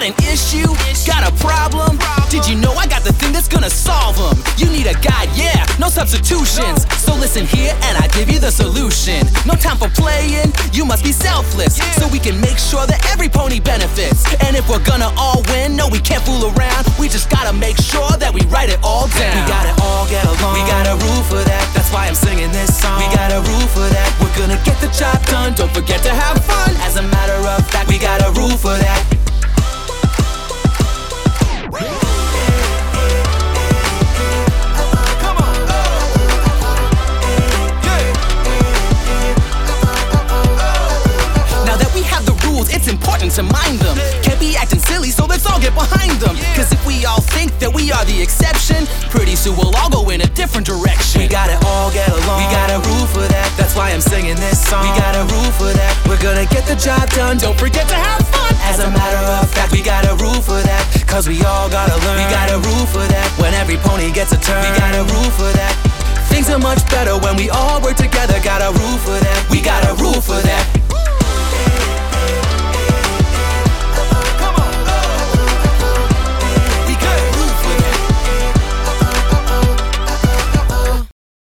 Got an issue? Got a problem? Did you know I got the thing that's gonna solve them? You need a guide, yeah, no substitutions. So listen here and I give you the solution. No time for playing, you must be selfless, so we can make sure that every pony benefits. And if we're gonna all win, no, we can't fool around. We just gotta make sure that we write it all down. We gotta all get along, we got a rule for that. That's why I'm singing this song. We got a rule for that. We're gonna get the job done, don't forget to have fun. As a matter of fact, we got a rule for that. It's important to mind them. Can't be acting silly, so let's all get behind them. Cause if we all think that we are the exception, pretty soon we'll all go in a different direction. We gotta all get along, we got a rule for that. That's why I'm singing this song. We got a rule for that. We're gonna get the job done, don't forget to have fun. As a matter of fact, we got a rule for that. Cause we all gotta learn. We got a rule for that. When every pony gets a turn, we got a rule for that. Things are much better when we all work together. Got a rule for that. We got a rule for that.